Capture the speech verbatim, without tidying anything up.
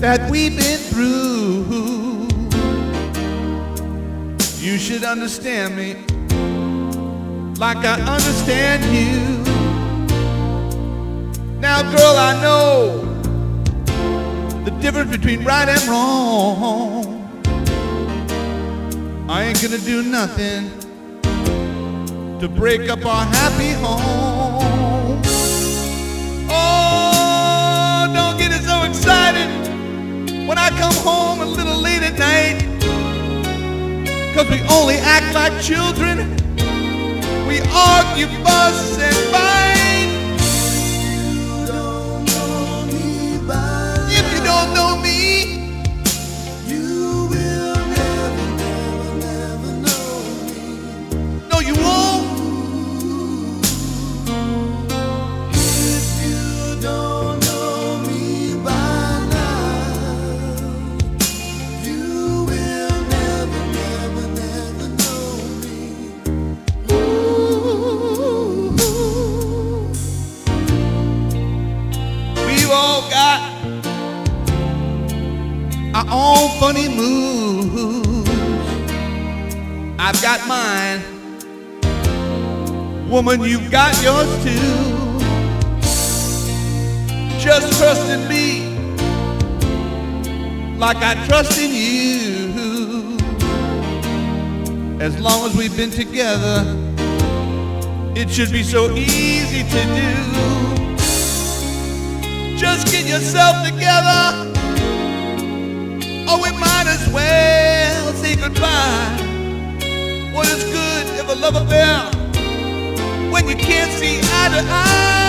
that we've been through. You should understand me like I understand you. Now, girl, I know the difference between right and wrong. I ain't gonna do nothing to break up our happy home. Oh, don't get it so excited when I come home a little late at night, 'cause we only act like children. We argue, fuss, and fight. If you don't know me, you will never, never, never know me. No, you won't. If you don't know me by now, you will never, never, never know me. Ooh. We've all got our own funny moves. I've got mine. Woman, you've got yours too. Just trust in me like I trust in you. As long as we've been together, it should be so easy to do. Just get yourself together, or we might as well say goodbye. What is good if a love affair when you can't see eye to eye?